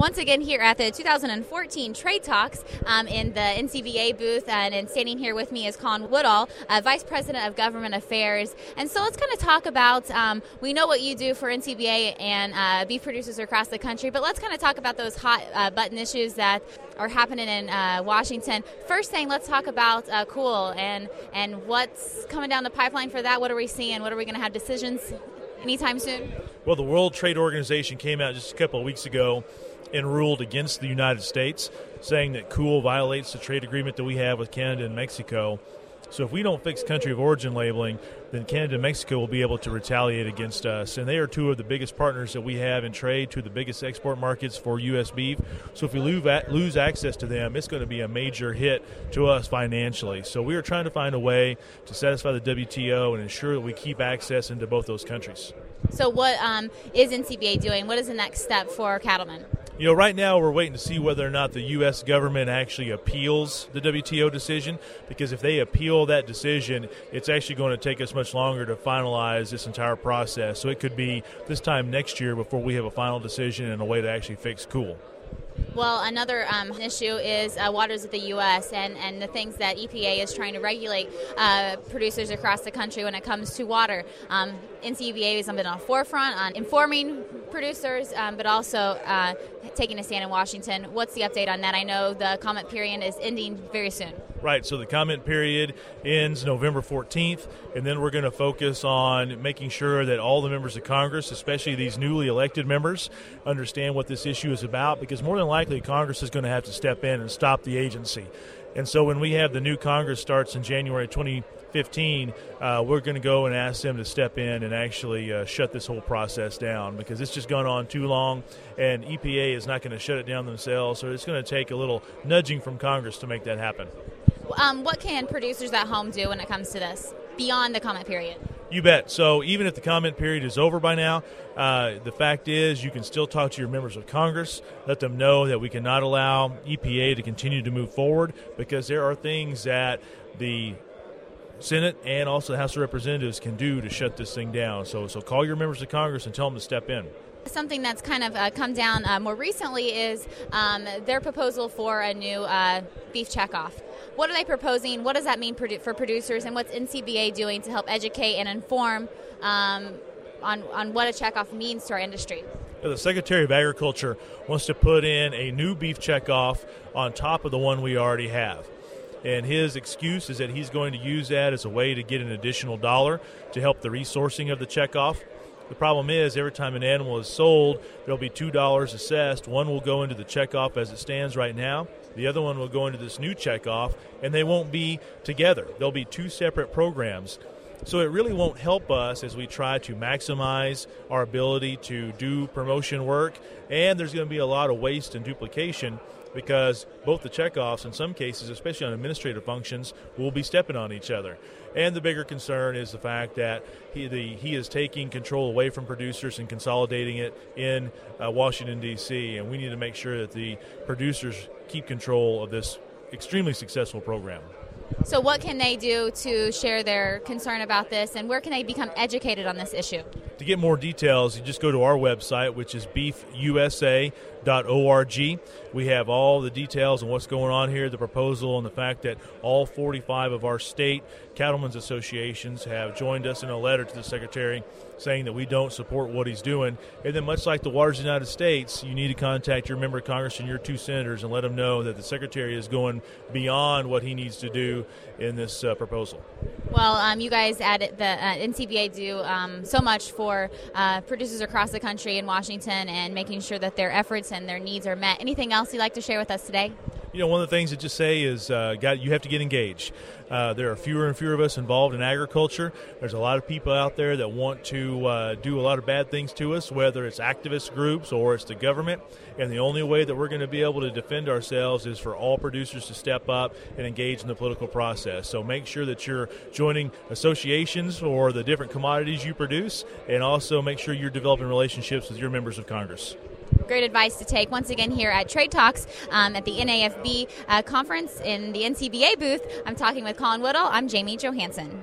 Once again here at the 2014 Trade Talks in the NCBA booth, and standing here with me is Colin Woodall, Vice President of Government Affairs. And so let's kind of talk about, we know what you do for NCBA and beef producers across the country, but let's kind of talk about those hot button issues that are happening in Washington. First thing, let's talk about COOL and what's coming down the pipeline for that. What are we seeing? What are we going to have decisions anytime soon? Well, the World Trade Organization came out just a couple of weeks ago and ruled against the United States, saying that COOL violates the trade agreement that we have with Canada and Mexico. So if we don't fix country of origin labeling, then Canada and Mexico will be able to retaliate against us. And they are two of the biggest partners that we have in trade, two of the biggest export markets for U.S. beef. So if we lose access to them, it's going to be a major hit to us financially. So we are trying to find a way to satisfy the WTO and ensure that we keep access into both those countries. So what is NCBA doing? What is the next step for cattlemen? You know, right now we're waiting to see whether or not the U.S. government actually appeals the WTO decision, because if they appeal that decision, it's actually going to take us much longer to finalize this entire process. So it could be this time next year before we have a final decision and a way to actually fix COOL. Well, another issue is waters of the U.S. and the things that EPA is trying to regulate producers across the country when it comes to water. NCBA has been on the forefront on informing producers, but also taking a stand in Washington. What's the update on that? I know the comment period is ending very soon. Right, so the comment period ends November 14th, and then we're going to focus on making sure that all the members of Congress, especially these newly elected members, understand what this issue is about, because more than likely Congress is going to have to step in and stop the agency. And so when we have the new Congress starts in January 2015, we're going to go and ask them to step in and actually shut this whole process down, because it's just gone on too long, and EPA is not going to shut it down themselves, so it's going to take a little nudging from Congress to make that happen. What can producers at home do when it comes to this, beyond the comment period? You bet. So even if the comment period is over by now, the fact is you can still talk to your members of Congress, let them know that we cannot allow EPA to continue to move forward, because there are things that the Senate and also the House of Representatives can do to shut this thing down. So call your members of Congress and tell them to step in. Something that's kind of come down more recently is their proposal for a new beef checkoff. What are they proposing? What does that mean for producers, and what's NCBA doing to help educate and inform on what a checkoff means to our industry? The Secretary of Agriculture wants to put in a new beef checkoff on top of the one we already have. And his excuse is that he's going to use that as a way to get an additional dollar to help the resourcing of the checkoff. The problem is every time an animal is sold, there will be $2 assessed. One will go into the checkoff as it stands right now. The other one will go into this new checkoff, and they won't be together. They'll be two separate programs. So it really won't help us as we try to maximize our ability to do promotion work, and there's going to be a lot of waste and duplication, because both the checkoffs, in some cases, especially on administrative functions, will be stepping on each other. And the bigger concern is the fact that he is taking control away from producers and consolidating it in Washington, D.C., and we need to make sure that the producers keep control of this extremely successful program. So what can they do to share their concern about this, and where can they become educated on this issue? To get more details, you just go to our website, which is beefusa.org. We have all the details on what's going on here, the proposal, and the fact that all 45 of our state cattlemen's associations have joined us in a letter to the Secretary saying that we don't support what he's doing. And then much like the Waters of the United States, you need to contact your member of Congress and your two senators and let them know that the Secretary is going beyond what he needs to do in this proposal. Well, you guys at the NCBA do so much for producers across the country in Washington and making sure that their efforts and their needs are met. Anything else you'd like to share with us today? You know, one of the things that just say is you have to get engaged. There are fewer and fewer of us involved in agriculture. There's a lot of people out there that want to do a lot of bad things to us, whether it's activist groups or it's the government. And the only way that we're going to be able to defend ourselves is for all producers to step up and engage in the political process. So make sure that you're joining associations for the different commodities you produce, and also make sure you're developing relationships with your members of Congress. Great advice to take. Once again here at Trade Talks at the NAFB conference in the NCBA booth, I'm talking with Colin Woodall. I'm Jamie Johansson.